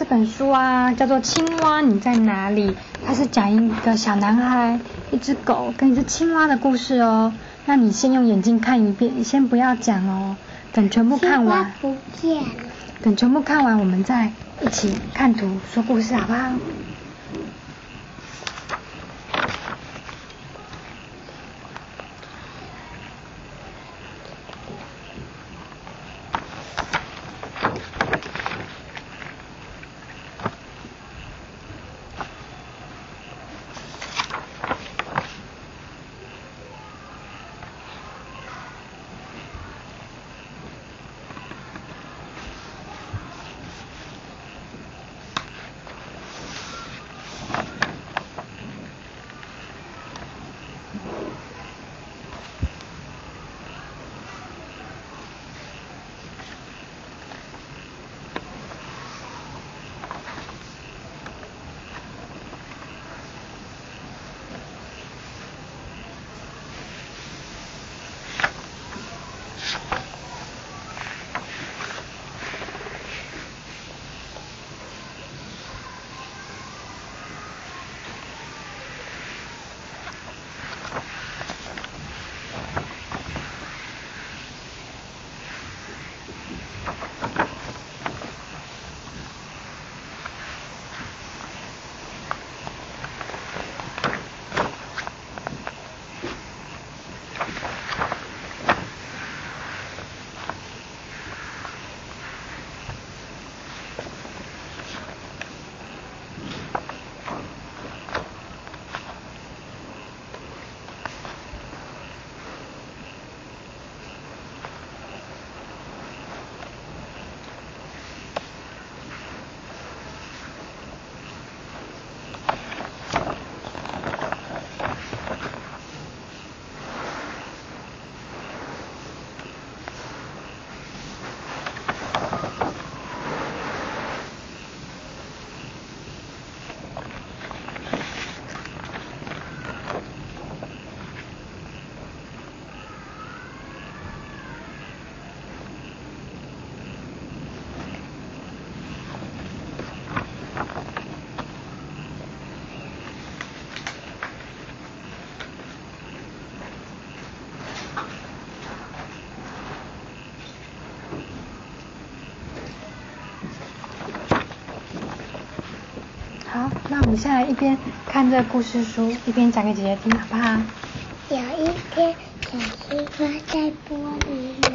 这本书啊叫做《青蛙你在哪里》，它是讲一个小男孩、一只狗跟一只青蛙的故事哦。那你先用眼睛看一遍，你先不要讲哦，等全部看完。 青蛙不见了。 等全部看完，我们再一起看图说故事，好不好？好，那我们现在一边看这个故事书，一边讲给姐姐听，好不好？ 有一天，小青蛙在玻璃里，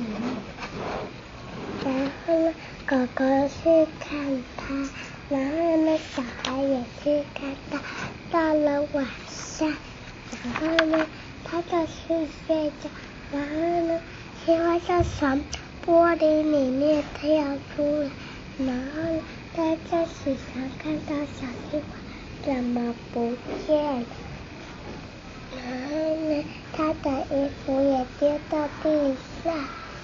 然后呢，狗狗去看它，然后呢，小孩也去看它。到了晚上，然后呢，它就去睡觉，然后呢，青蛙就从玻璃里面跳出来，然后呢，它在时常看到小青蛙怎么不见了。然后呢，他的衣服也跌到地上。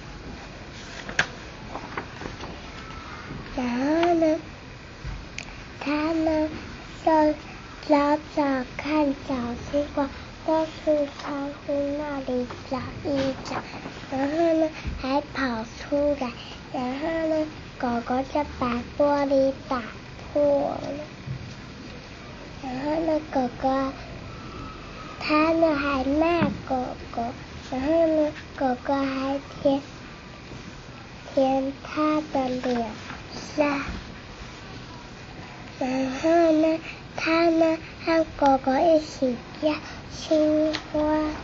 然后呢，他呢就找看小青蛙，都去窗户那里找一找。然后呢，还跑出来。然后呢，狗狗就把玻璃打破了。然后呢，狗狗他呢还骂狗狗，然后呢，狗狗还舔他的脸上，然后呢，他呢和狗狗一起叫青蛙，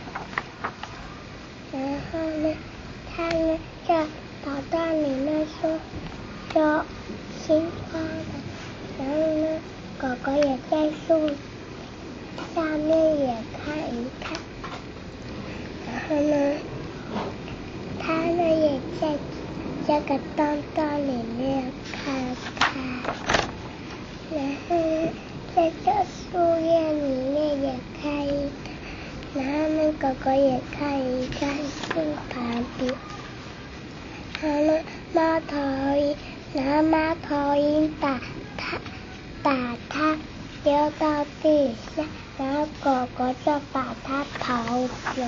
然后呢，他呢就跑到里面说青蛙的，然后呢，狗狗也在树下面也看一看，然后呢，他呢也在这个洞洞里面看看，然后呢，在这树叶里面也看一看，然后呢，狗狗也看一看树旁边，然后呢，然后猫头鹰把它丢到地上，然后狗狗就把它跑走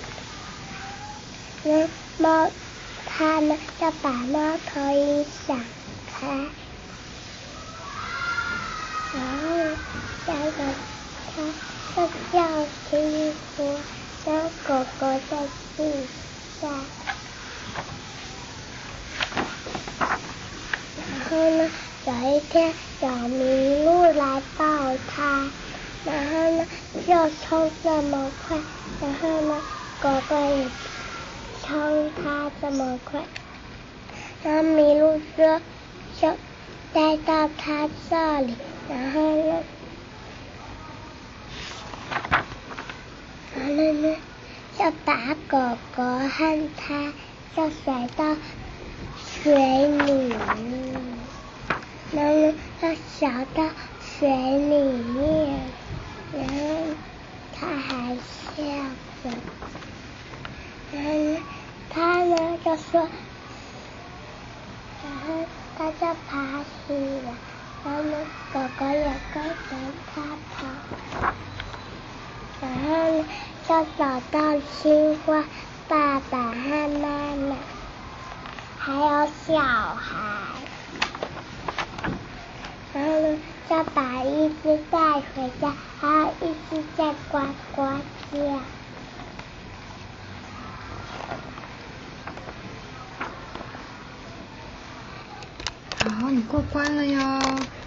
了。它呢就把猫头鹰闪开， 然后下一个它就叫青蛙，然后狗狗在地上，然后呢，有一天小麋鹿来抱它，然后呢又冲这么快，然后呢狗狗也冲它这么快，然后麋鹿就带到它这里，然后呢就把狗狗和它就甩到水里，然后呢就小到水里面，然后它还笑着，然后呢它呢就说，然后它就爬起来，然后呢狗狗也跟着它跑，然后呢就找到青蛙爸爸和妈妈，还有小孩，然后呢就把一只带回家，还有一只在呱呱叫。 好，你过关了哟。